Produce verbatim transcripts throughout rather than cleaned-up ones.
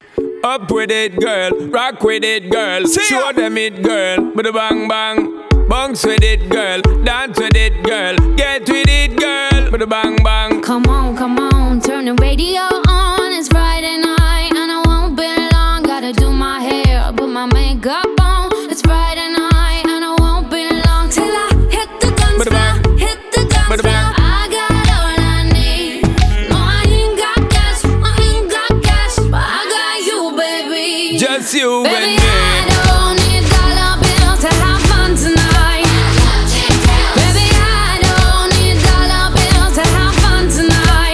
Up with it, girl. Rock with it, girl. See Show ya. them it, girl. With a bang bang. Bounce with it, girl. Dance with it, girl. Get with it, girl. With a bang bang. Come on, come on. Turn the radio on. It's Friday night and I won't be long. Gotta do my hair, put my makeup on. It's Friday night and I won't be long till I hit the dance floor. Hit the dance floor. I got all I need. No, I ain't got cash. I ain't got cash, but I got you, baby. Just you baby, and me. I don't need dollar bills to have fun tonight. Baby, I don't need dollar bills to have fun tonight.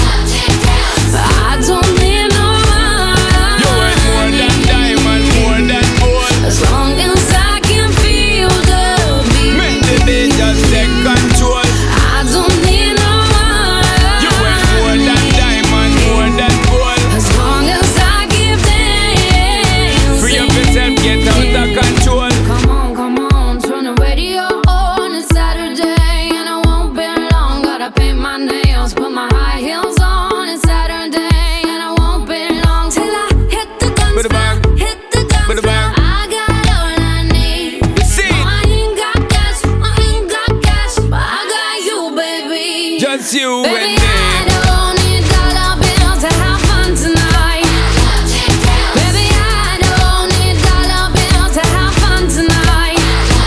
I don't need no money. You ain't more than diamond, more than gold. As long as I can feel the beat. Make the beat just take control. I don't need no money. You ain't more than diamond, more than gold. As long as I keep dancing. Free up yourself, get out of control. Come on, come on, turn the radio on. It's Saturday and I won't be long. Gotta paint my nails, put my high heels on. It's Saturday and I won't be long till I hit the dance With a bang. floor. Hit the dance With a floor. bang. I got all I need. See No, I ain't got cash, I ain't got cash, but I got you, baby. just you Baby, and me. I don't need dollar bills to have fun tonight. Baby, I don't need dollar bills to have fun tonight.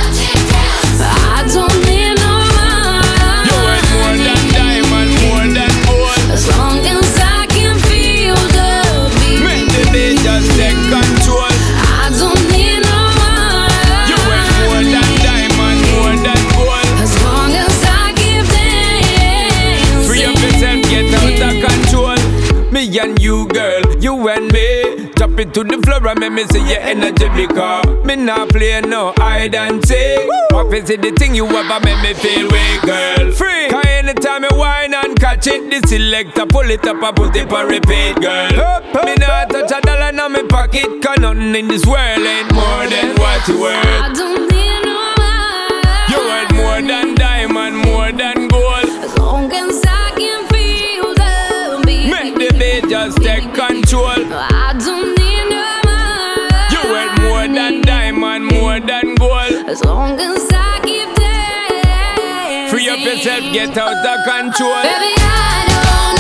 I don't need no You ain't more money. than diamond, more than gold. As long as I can feel the beat. Make the beat just take control. I don't need no You ain't more money. than diamond, more than gold. As long as I keep dancing. Free up yourself, get out of control. Me and you, girl, you and me. Drop it to the floor and make me see your energy because me not play no hide and seek. Office is the thing you ever make me feel weak, girl. Free. Cause anytime you whine and catch it, the selector pull it up and put it on repeat, girl. Me not touch a dollar in my pocket, cause nothing in this world ain't more than what you worth. I don't need no money. You worth more than diamond, more than gold. As long as I can feel the beat. Make the beat just take control. I don't need no money. You worth more than diamond, more than gold. As long as I keep dancing. Free up yourself, get out of control. Baby, I don't